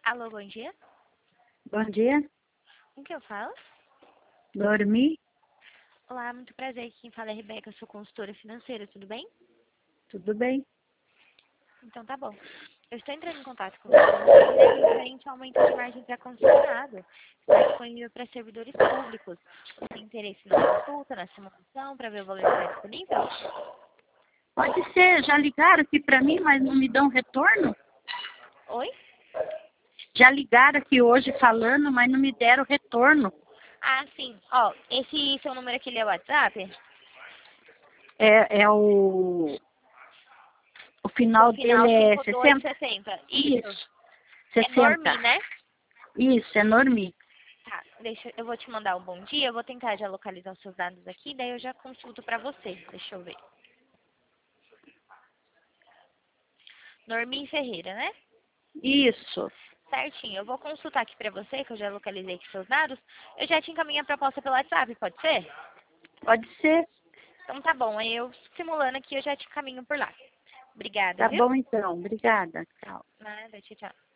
Alô, bom dia. Bom dia, Com quem eu falo? dormi, Olá, muito prazer. Quem fala é a Rebeca, eu sou consultora financeira, tudo bem? tudo bem? Então tá bom. Eu estou entrando em contato com você referente ao aumento de margem para consignado. Está disponível para servidores públicos. Você tem interesse na consulta, na simulação, para ver o valor que está disponível? Pode ser, já ligaram aqui para mim, mas não me dão retorno? Oi? Já ligaram aqui hoje falando, mas não me deram retorno. Ah, sim. Ó, esse seu número aqui ele é o WhatsApp? O final O final dele é 60? 5260. Isso. Isso, É Normi, 60. né? Isso, é Normi. Tá, eu vou te mandar um bom dia, eu vou tentar já localizar os seus dados aqui, daí eu já consulto pra você. Deixa eu ver. Normin Ferreira, né? Isso, Certinho, eu vou consultar aqui pra você, que eu já localizei aqui seus dados. Eu já te encaminho a proposta pelo WhatsApp, pode ser? pode ser. Então tá bom, aí eu simulando aqui, eu já te encaminho por lá. Obrigada, Tá viu? bom então, obrigada. Tchau. Nada, tchau, tchau.